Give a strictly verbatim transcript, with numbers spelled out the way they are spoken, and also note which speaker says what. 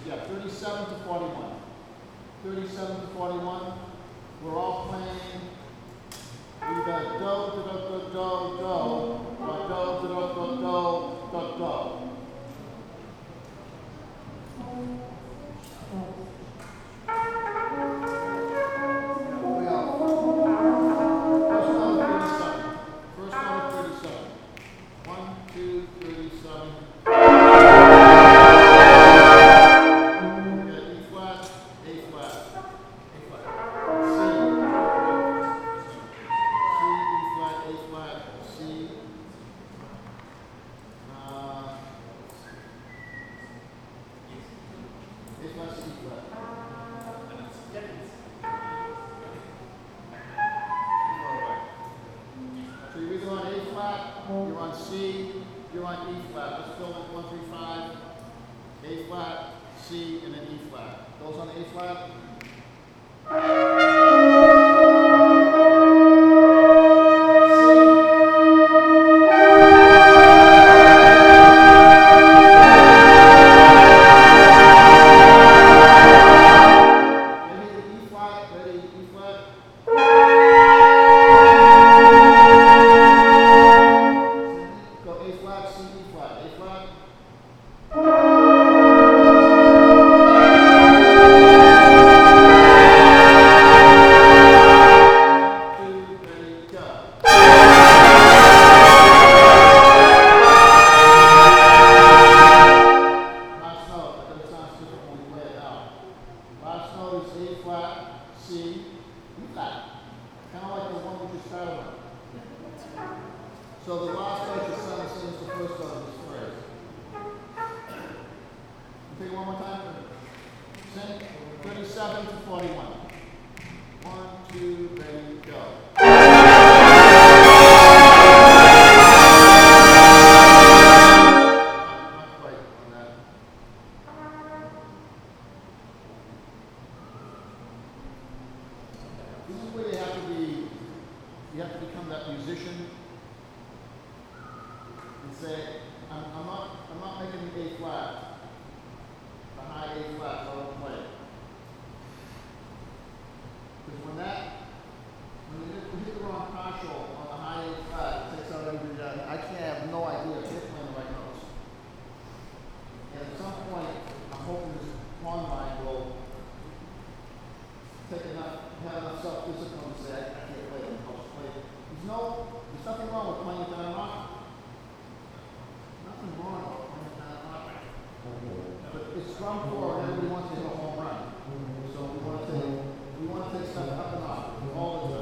Speaker 1: yeah, thirty-seven to forty-one. thirty-seven to forty-one. We're all playing either do, do, do, do, do, do, or do, do, do, do, do, do, do. Here we go. First one is thirty-seven. First one is thirty-seven. One, two, thirty-seven. We got E flat, A flat. A flat. C. C, E flat, A flat, C. Uh, A flat, C flat. So you're either on A flat, you're on C, you're on E flat. Let's fill in one, three, five. A flat, C, and then E flat. Those on A flat. So the last note is sound the same as the first note of this phrase. Take it one more time. Sing. thirty-seven to forty-one. One, two, ready, go. Not quite on that. This is where you have to be, you have to become that musician. And say, I'm, I'm not, I'm not making the A flat, the high A flat, so I don't play it. Because when that, when you hit, you hit the wrong partial on the high A flat, it takes out everybody down. I can't have no idea if you're playing the right notes. And at some point, I'm hoping this pawn line will take enough, have enough self-discipline to say, I, I can't play it, I'll just play it. There's no, there's nothing wrong with playing it down and off. Nothing wrong about playing it down and off. But it's drum four and everybody wants to hit a home run. So we want to take, we want to take stuff up and off all the